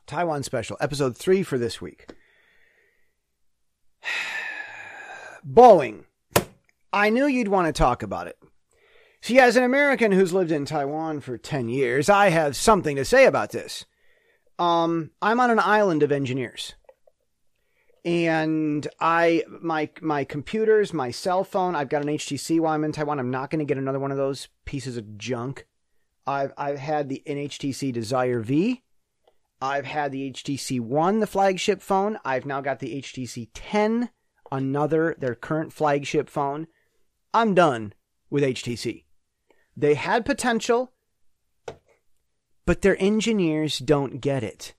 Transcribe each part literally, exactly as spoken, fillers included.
Taiwan Special, episode three for this week. Boeing. I knew you'd want to talk about it. See, as an American who's lived in Taiwan for ten years, I have something to say about this. Um, I'm on an island of engineers. And I, my, my computers, my cell phone, I've got an H T C while I'm in Taiwan. I'm not going to get another one of those pieces of junk. I've, I've had the an H T C Desire V. I've had the H T C One, the flagship phone. I've now got the H T C ten, another, their current flagship phone. I'm done with H T C. They had potential, but their engineers don't get it.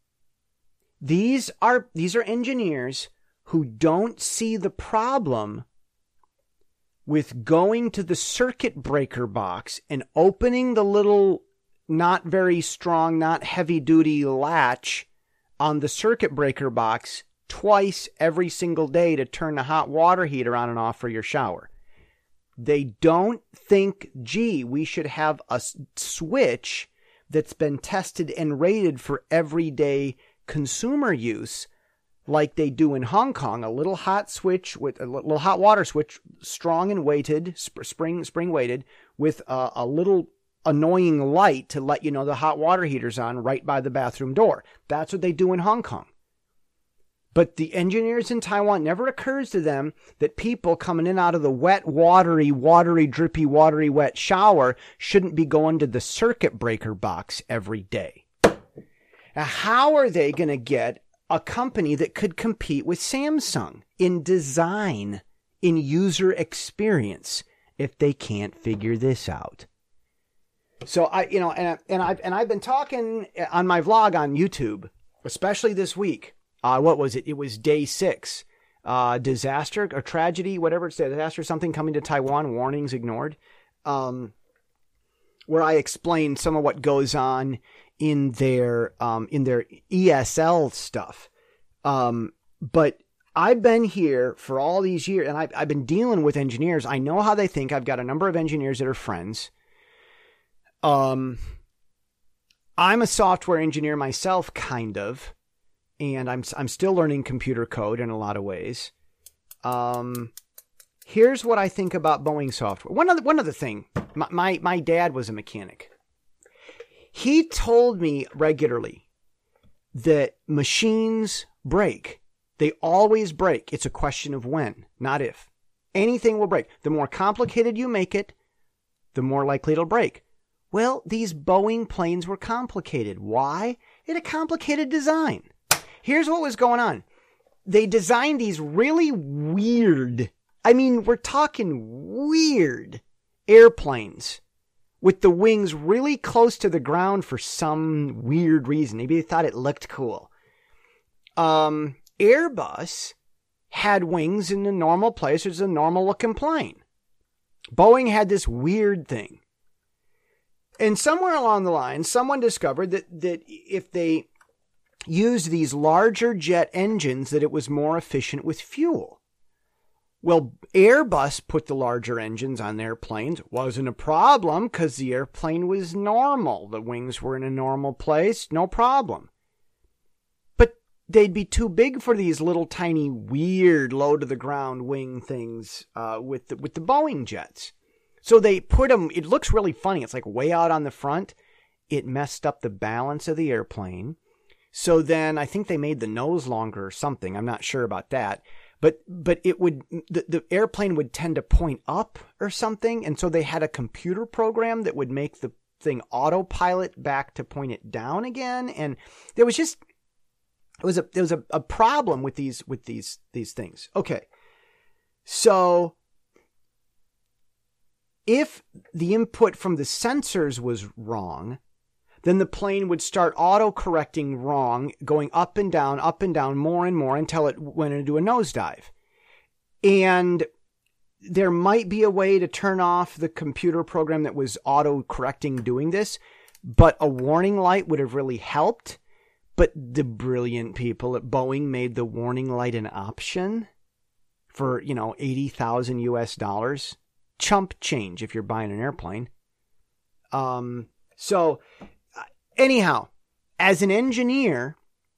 These are these are engineers who don't see the problem with going to the circuit breaker box and opening the little not very strong, not heavy duty latch on the circuit breaker box twice every single day to turn the hot water heater on and off for your shower. They don't think, gee, we should have a switch that's been tested and rated for everyday consumer use like they do in Hong Kong. A little hot switch with a little hot water switch, strong and weighted, spring spring weighted, with a, a little annoying light to let you know the hot water heater's on right by the bathroom door. That's what they do in Hong Kong. But the engineers in Taiwan, never occurs to them that people coming in out of the wet, watery, watery, drippy, watery, wet shower shouldn't be going to the circuit breaker box every day. Now, how are they going to get a company that could compete with Samsung in design, in user experience, if they can't figure this out? So I, you know, and and I've and I've been talking on my vlog on YouTube, especially this week. Uh, what was it? It was day six. Uh, disaster or tragedy, whatever it's disaster, something coming to Taiwan. Warnings ignored. Um, where I explained some of what goes on in their um, in their E S L stuff. Um, but I've been here for all these years, and I've, I've been dealing with engineers. I know how they think. I've got a number of engineers that are friends. Um, I'm a software engineer myself, kind of, and I'm I'm still learning computer code in a lot of ways. Um, here's what I think about Boeing software. One other one other thing. My my, my dad was a mechanic. He told me regularly that machines break. They always break. It's a question of when, not if. Anything will break. The more complicated you make it, the more likely it'll break. Well, these Boeing planes were complicated. Why? It had a complicated design. Here's what was going on. They designed these really weird, I mean, we're talking weird airplanes with the wings really close to the ground for some weird reason. Maybe they thought it looked cool. Um, Airbus had wings in the normal place. It's a normal looking plane. Boeing had this weird thing. And somewhere along the line, someone discovered that, that if they used these larger jet engines, that it was more efficient with fuel. Well, Airbus put the larger engines on their planes. It wasn't a problem because the airplane was normal. The wings were in a normal place. No problem. But they'd be too big for these little tiny weird low to the ground wing things uh, with the, with the Boeing jets. So they put them, it looks really funny. It's like way out on the front. It messed up the balance of the airplane. So then I think they made the nose longer or something. I'm not sure about that. But but it would the, the airplane would tend to point up or something. And so they had a computer program that would make the thing autopilot back to point it down again. And there was just it was a there was a, a problem with these with these these things. Okay. So if the input from the sensors was wrong, then the plane would start auto-correcting wrong, going up and down, up and down, more and more until it went into a nosedive. And there might be a way to turn off the computer program that was auto-correcting doing this, but a warning light would have really helped. But the brilliant people at Boeing made the warning light an option for, you know, eighty thousand U S dollars. Chump change if you're buying an airplane. Um, so... Anyhow, as an engineer,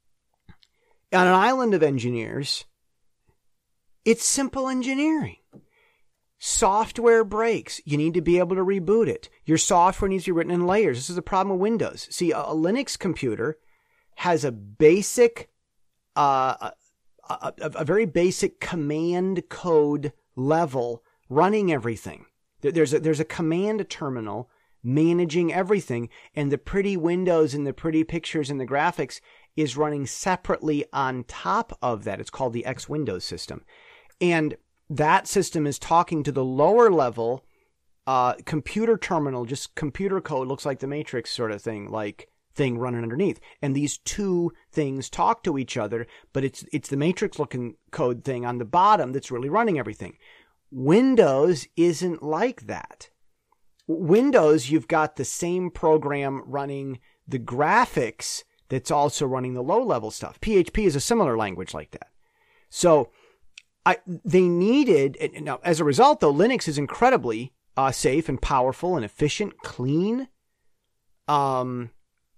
on an island of engineers, it's simple engineering. Software breaks. You need to be able to reboot it. Your software needs to be written in layers. This is the problem with Windows. See, a, a Linux computer has a basic, uh, a, a, a very basic command code level running everything. There's a, there's a command terminal managing everything, and the pretty windows and the pretty pictures and the graphics is running separately on top of that. It's called the X Windows system. And that system is talking to the lower level uh, computer terminal, just computer code, looks like the Matrix sort of thing, like thing running underneath. And these two things talk to each other, but it's it's the Matrix looking code thing on the bottom that's really running everything. Windows isn't like that. Windows, you've got the same program running the graphics that's also running the low-level stuff. P H P is a similar language like that. So I, they needed, and now as a result, though, Linux is incredibly uh, safe and powerful and efficient, clean. Um,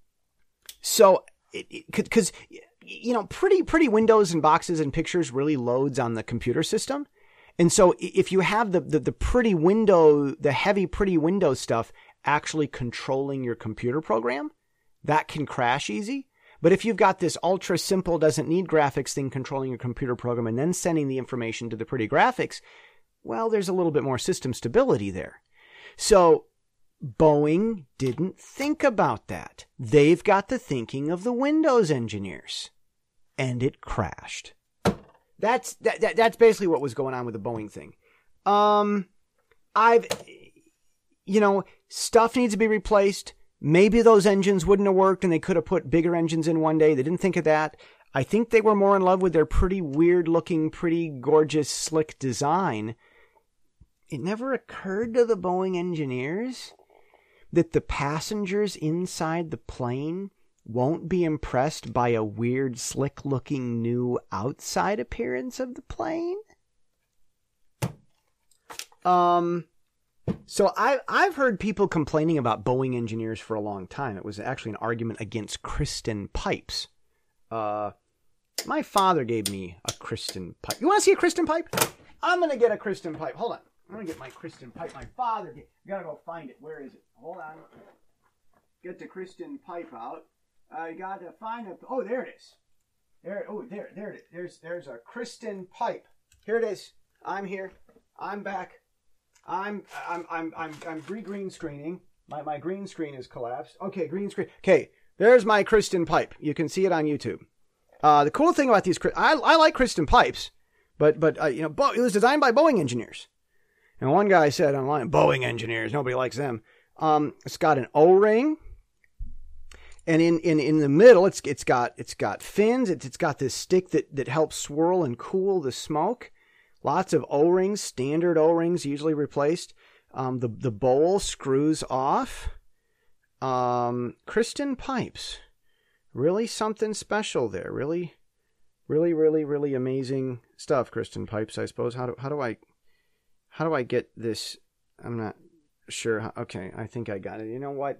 so, because, you know, pretty, pretty windows and boxes and pictures really loads on the computer system. And so if you have the, the, the pretty window, the heavy pretty window stuff actually controlling your computer program, that can crash easy. But if you've got this ultra simple, doesn't need graphics thing controlling your computer program and then sending the information to the pretty graphics, well, there's a little bit more system stability there. So Boeing didn't think about that. They've got the thinking of the Windows engineers. And it crashed. That's that, that that's basically what was going on with the Boeing thing. Um, I've, you know, stuff needs to be replaced. Maybe those engines wouldn't have worked and they could have put bigger engines in one day. They didn't think of that. I think they were more in love with their pretty weird looking, pretty gorgeous, slick design. It never occurred to the Boeing engineers that the passengers inside the plane won't be impressed by a weird, slick looking new outside appearance of the plane. Um... So I, I've heard people complaining about Boeing engineers for a long time. It was actually an argument against Kristen pipes. Uh, my father gave me a Kristen pipe. You want to see a Kristen pipe? I'm going to get a Kristen pipe. Hold on. I'm going to get my Kristen pipe. My father gave. I got to go find it. Where is it? Hold on. Get the Kristen pipe out. I got to find it. Oh, there it is. There. Oh, there. There it is. There's, there's a Kristen pipe. Here it is. I'm here. I'm back. I'm I'm I'm I'm I'm green screening. My my green screen is collapsed. Okay, green screen. Okay, there's my Kristen pipe. You can see it on YouTube. Uh, the cool thing about these, I I like Kristen pipes, but but uh, you know, Bo- it was designed by Boeing engineers. And one guy said online, Boeing engineers, nobody likes them. Um, it's got an O-ring, and in, in, in the middle, it's it's got it's got fins. It's it's got this stick that that helps swirl and cool the smoke. Lots of O-rings, standard O-rings, usually replaced. Um, the the bowl screws off. Um, Kristen pipes, really something special there. Really, really, really, really amazing stuff. Kristen pipes, I suppose. How do how do I how do I get this? I'm not sure. How, okay, I think I got it. You know what?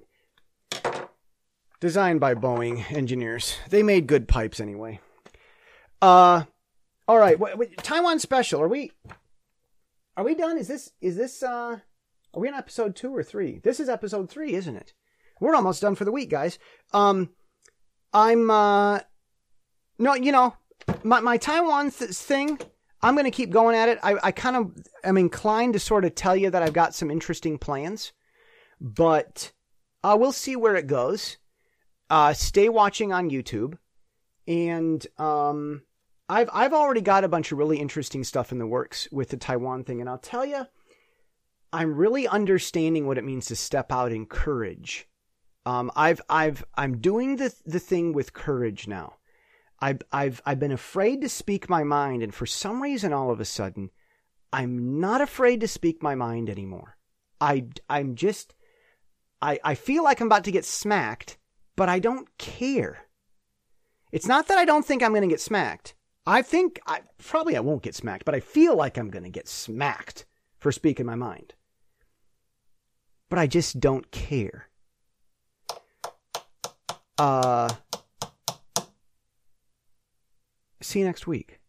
Designed by Boeing engineers. They made good pipes anyway. Uh. All right, wait, wait, Taiwan special. Are we? Are we done? Is this? Is this? Uh, are we on episode two or three? This is episode three, isn't it? We're almost done for the week, guys. Um, I'm. Uh, no, you know, my my Taiwan th- thing. I'm going to keep going at it. I I kind of am inclined to sort of tell you that I've got some interesting plans, but uh, we'll see where it goes. Uh, stay watching on YouTube, and um. I've I've already got a bunch of really interesting stuff in the works with the Taiwan thing, and I'll tell you, I'm really understanding what it means to step out in courage. Um, I've I've I'm doing the the thing with courage now. I've I've I've been afraid to speak my mind, and for some reason, all of a sudden, I'm not afraid to speak my mind anymore. I I'm just I I feel like I'm about to get smacked, but I don't care. It's not that I don't think I'm going to get smacked. I think I probably I won't get smacked, but I feel like I'm going to get smacked for speaking my mind. But I just don't care. Uh, see you next week.